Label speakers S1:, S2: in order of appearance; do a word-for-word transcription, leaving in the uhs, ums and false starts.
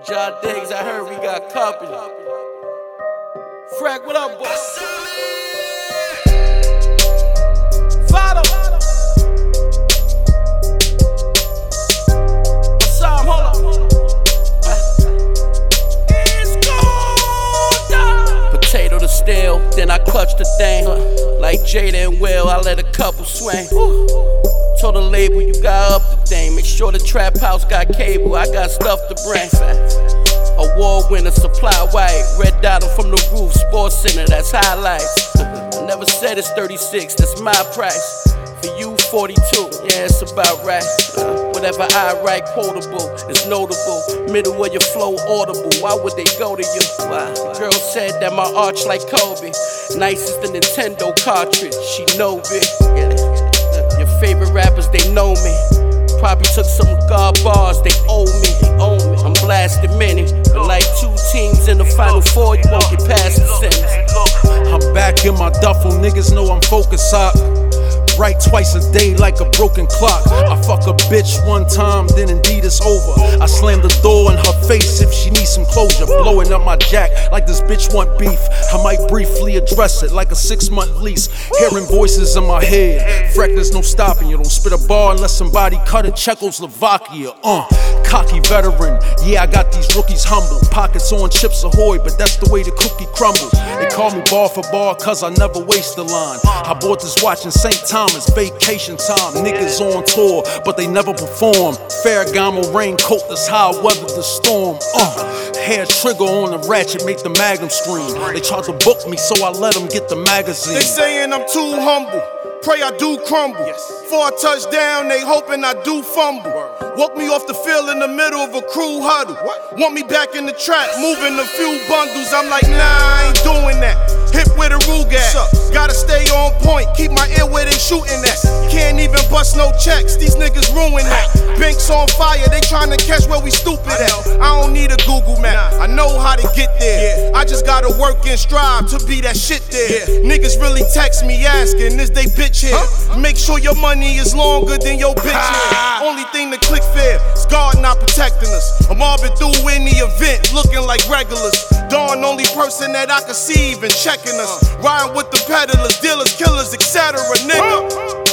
S1: John Diggs, I heard we got company. Frank, what up, boy? Father. What's up? Hold on. It's cold. Potato to steel, then I clutch the thing. Like Jada and Will, I let a couple swing. Told the label, you got up the thing. Make sure the trap house got cable, I got stuff to bring. Award winner, supply white. Red dot from the roof, Sports Center, that's highlights. I never said it's thirty-six, that's my price. For you, forty-two, yeah, it's about right. Uh, whatever I write, quotable, it's notable. Middle of your flow, audible, why would they go to you? Why? Girl said that my arch like Kobe. Nice as the Nintendo cartridge, she know it. Your favorite rappers, they know me. Probably took some guard bars, they owe me. I'm blasting many, but like two teams in the final four, you won't get past the sentence.
S2: I'm back in my duffel, niggas know I'm focused up. Right twice a day like a broken clock. I fuck a bitch one time, then indeed it's over. I slam the door in her face if she needs some closure. Blowing up my jack like this bitch want beef. I might briefly address it like a six month lease. Hearing voices in my head. Freck, there's no stopping. You don't spit a bar unless somebody cut it. Czechoslovakia, uh. Cocky veteran, yeah, I got these rookies humble. Pockets on Chips Ahoy, but that's the way the cookie crumbles. They call me bar for bar, cause I never waste a line. I bought this watch in Saint Thomas, vacation time. Niggas on tour, but they never perform. Ferragamo raincoat, that's how I weathered the storm. Uh, hair trigger on the ratchet, make the magnum scream. They tried to book me, so I let them get the magazine.
S3: They saying I'm too humble, pray I do crumble. Before I touch down, they hoping I do fumble. Woke me off the field in the middle of a crew huddle. Want me back in the trap, moving a few bundles. I'm like, nah, I ain't doing that. Hip with a Rugat. Gotta stay on point, keep my ear where they shooting at. Can't even bust no checks, these niggas ruin that. Banks on fire, they tryna catch where we stupid at. I don't need a Google map, I know how to get there. I just gotta work and strive to be that shit there. Niggas really text me asking, is they bitch here? Make sure your money is longer than your bitch here. Only thing to click fair is God not protecting us. I'm mobbing through any event, looking like regulars. Dawn, only person that I can see even checking us. Riding with the peddlers, dealers, killers, et cetera, nigga.